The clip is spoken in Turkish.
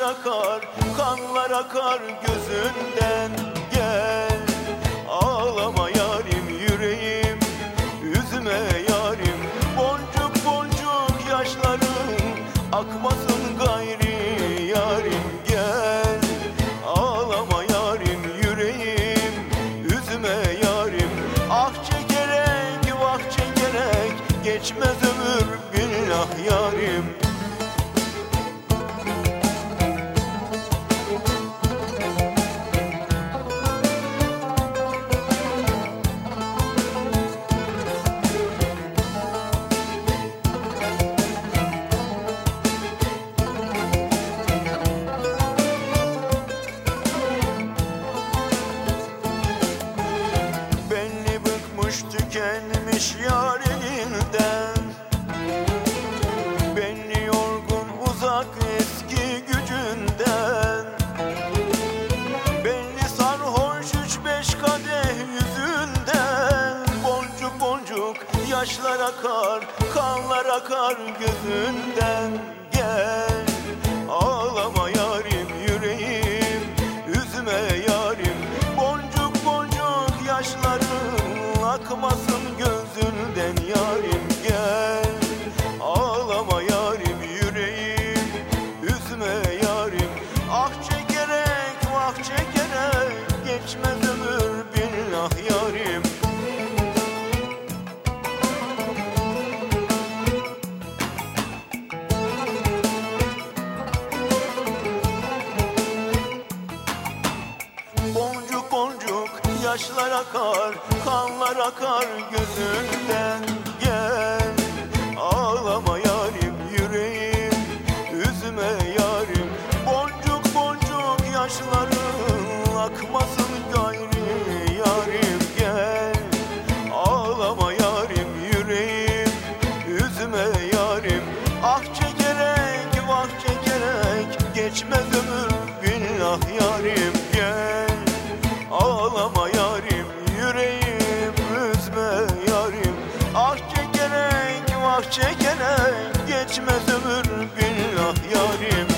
akar, kanlar akar gözünden. Gel ağlama yarim, yüreğim üzme yarim. Boncuk boncuk yaşların akmasın gayri yarim. Gel ağlama yarim, yüreğim üzme yarim. Ah çekerek vah çekerek geçmez ömür billah yarim. Tükenmiş yar elinden, belli yorgun uzak eski gücünden. Belli sarhoş 3-5 kadeh yüzünden. Boncuk boncuk yaşlar akar, kanlar akar gözünden. Gel ağlama yarim, yüreğim üzme yarim. Boncuk boncuk yaşların akmasın gözünden yarim. Gel ağlama yarim, yüreğim üzme yarim. Ah çekerek vah çekerek geçmez ömür billah yarim. Boncuk boncuk yaşlar akar, kanlar akar gözünden. Gel ağlama yarim, yüreğim üzme yarim. Boncuk boncuk yaşların akmasın gayri yarim. Gel ağlama yarim, yüreğim üzme yarim. Ah çekerek vah çekerek geçmez ömür billah yarim. Gel ağlama yarim, yüreğim üzme yarim. Ah çekerek vah çekerek geçmez ömür billah yarim.